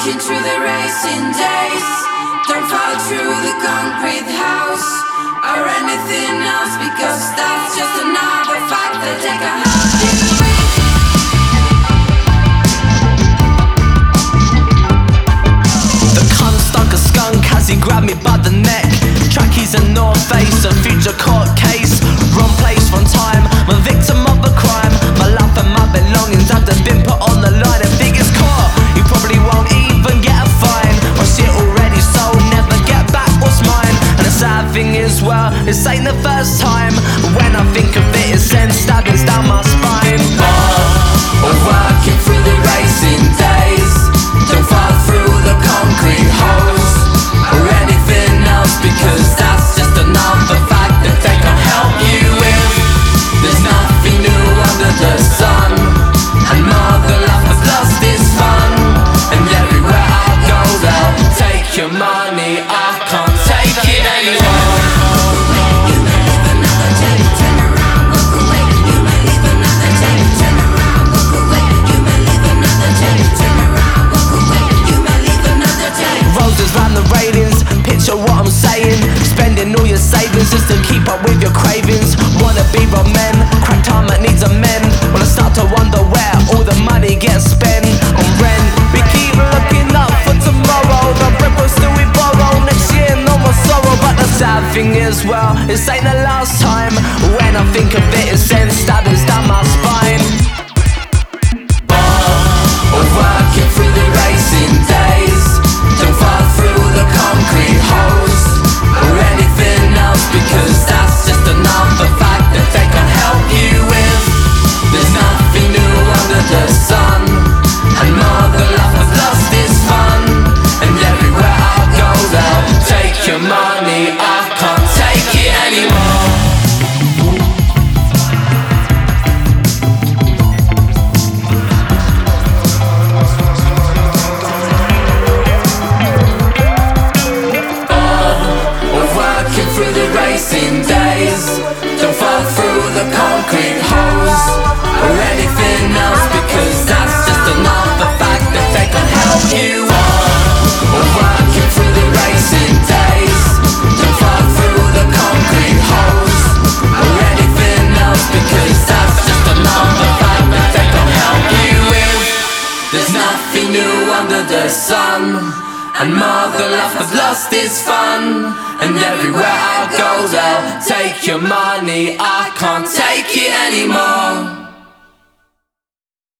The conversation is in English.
walking through the racing days. Don't fall through the concrete house or anything else, because that's just another fact that they can help you with. The cunt stunk a skunk as he grabbed me by the neck. Trackies and North Face, a future court case. Wrong place, wrong time, I'm a victim of a crime. My life and my belongings have just been put on the line. If he gets caught, he probably won't even get a fine. My shit already sold, never get back what's mine. And the sad thing is, well, this ain't the first time. When I think of it, it sends stabbings down my spine. We're working through the racing days. Don't fall through the concrete holes or anything else, because that's just another fact that they can't help you with. There's nothing new under the sun, and mother life has lost its fun. And everywhere I go, they'll take your money. I can't take it anymore. You may live another day, turn around, walk away. You may live another day, turn around, walk away. You may live another day, turn around, walk away. You may live another day. Roses round the railings, picture what I'm saying. Spending all your savings just to keep up with your cravings. Wanna be real men, crack time that needs a mend. When I start to wonder where all the money gets spent on rent. We keep looking up for tomorrow, the bread will still we borrow. Next year no more sorrow, but the sad thing is, well, this ain't the last time. When I think of it, it sends stabbings down my spine. We're working through the racing days. Don't fall through the concrete holes or anything else, because that's just another fact that they can't help you with. There's nothing new under the sun, and mother life has lost its fun. And everywhere I go, they'll take your money. I can't take it anymore. Through the racing days, don't fall through the concrete holes or anything else, because that's just another fact that they can't help you on. We're working through the racing days. Don't fall through the concrete holes or anything else, because that's just another fact that they can't help you with. There's nothing new under the sun, and mother life has lost its fun. And everywhere I go, they'll take your money. I can't take it anymore.